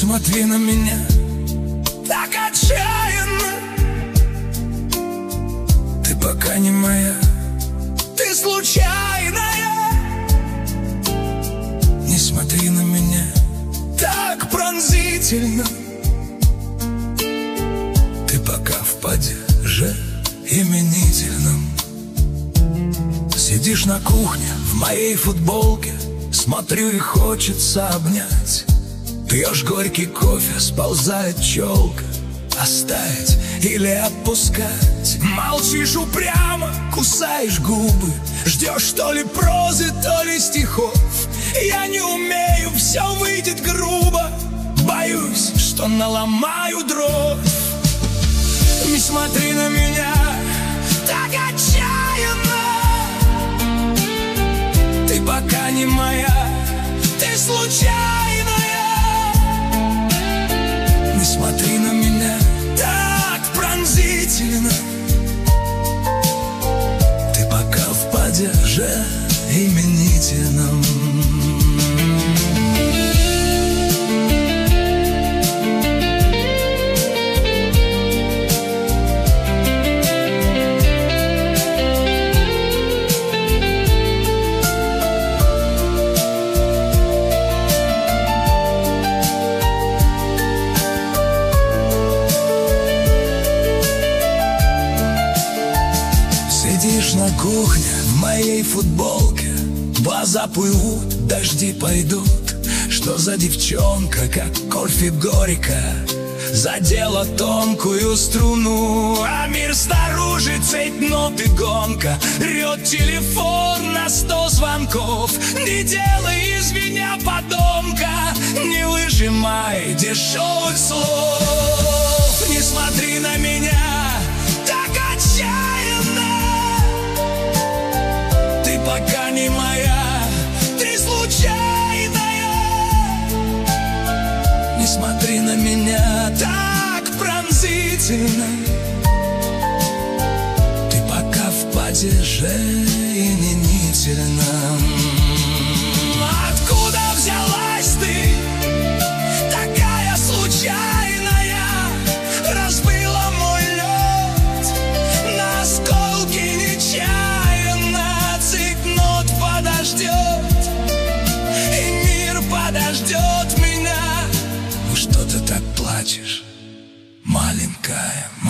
смотри на меня так отчаянно. Ты пока не моя, ты случайная. Не смотри на меня так пронзительно. Ты пока в падеже именительном. Сидишь на кухне в моей футболке, смотрю и хочется обнять. Пьешь горький кофе, сползает челка. Оставить или отпускать? Молчишь упрямо, кусаешь губы. Ждешь то ли прозы, то ли стихов. Я не умею, все выйдет грубо. Боюсь, что наломаю дров. Не смотри на меня так отчаянно. Ты пока не моя, ты случайная. Не смотри на меня так пронзительно. Ты пока в падеже именительном. Сидишь на кухне в моей футболке. Глаза плывут, дожди пойдут. Что за девчонка, как кофе горько, задела тонкую струну. А мир снаружи цейтнот и гонка. Рет телефон на 100 звонков. Не делай из меня подонка, не выжимай дешевых слов. Не смотри на меня так отчаянно. Ты пока не моя, ты случайная. Не смотри на меня так пронзительно. Ты пока в падеже именительном. Откуда взялась ты, такая случайная? Разбила мой лед на осколки нечаянно. Цикнот подождет, и мир подождет меня. Ну что ты так плачешь, маленькая?